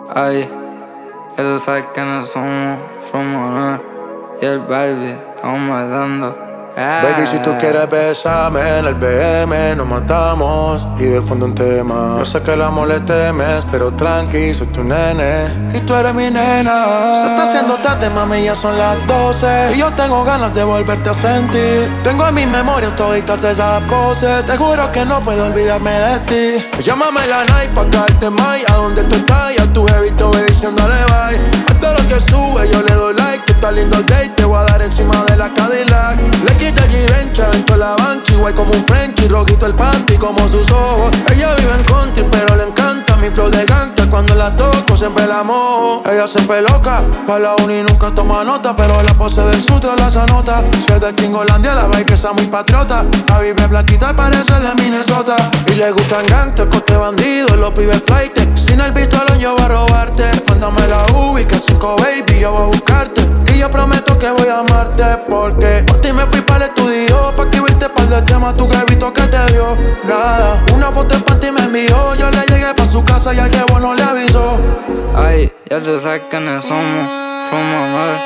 Ay, ya tú sabes que no somos from honor. Y el Barbie, estamos matando. Baby, si tú quieres besarme en el BM, nos matamos y de fondo un tema. Yo sé que el amor le temes, pero tranqui, soy tu nene y tú eres mi nena. Se está haciendo tarde, mami, ya son las 12 y yo tengo ganas de volverte a sentir. Tengo en mis memorias toditas esas voces, te juro que no puedo olvidarme de ti. Llámame la night pa' caerte más, a donde tú estás, y a tu jevito ve diciéndole bye. A todo lo que sube yo le doy like, que está lindo el date, te voy a dar encima de la Cadillac. Le quita G-Vencha, vento la Banshee, guay como un Frenchie, rojito el panty como sus ojos. Ella vive en country, pero le encanta mi flow de gangsta. Cuando la toco siempre la mojo. Ella siempre loca, pa' la uni nunca toma nota, pero la pose del sutra la anota. Si es de Chingolandia, la baby que está muy patriota. La vive blanquita y parece de Minnesota. Y le gustan gangsters, coste bandidos, los pibes flight. Sin el pistolón yo voy a robarte. Mándame la UBI, que 5 baby, yo voy a buscarte. Y yo prometo que voy a amarte, porque por ti me fui para el estudio, pa' escribirte par de temas, tú que he visto que te dio nada. Una foto en panty me envió, yo le llegué pa' su casa y al que bueno le avisó. Ay, ya tú sabes que no somos from honor.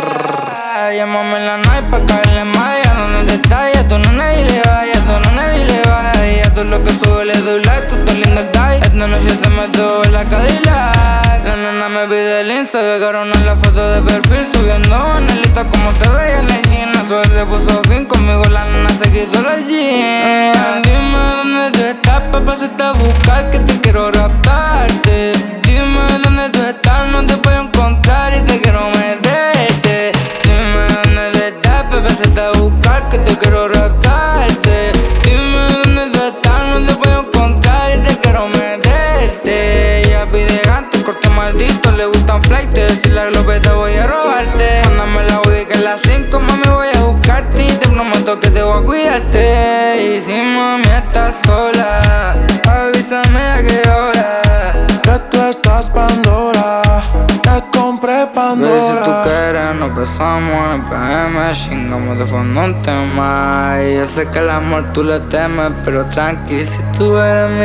Llámame en la night pa' caerle más. Ya donde te estás, ya tú no nadie le va, ya tú no nadie le va. Ya tú lo que sube le doy like, tú estás lindo el die. Esta noche te meto en la Cadillac. La nena me pide el Insta, ve cabrona en la foto de perfil, subiendo en el lista como se veía en la esquina. Suerte puso fin, conmigo la nena se quitó la jeans. Dime dónde tú estás, papá se está a buscar, que te quiero raptarte. Dime dónde tú estás, no te puedo encontrar y te quiero meterte. Dime dónde tú estás, papá se está a buscar, que te quiero raptarte. Dime dónde tú estás, no te puedo encontrar y te quiero meterte. Ella pide gante, corte maldito, le gustan flights. Si la glopeta voy a robarte. Mándame la UDI que es las 5, mami, voy a buscarte. Y te prometo que te voy a cuidarte. Y si mami estás sola, avísame a qué hora. Que tú estás Pandora, te compré Pandora. Baby, si tú quieres nos besamos en el PM, chingamos de fondo un tema. Y yo sé que el amor tú le temes, pero tranqui, si tú eres mi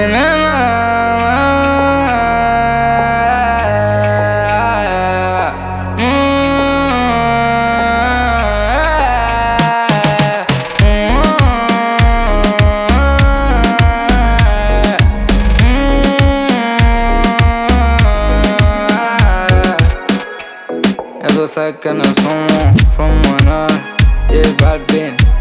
nena. Ya tú sabes que no somos from honor. Y el Barbie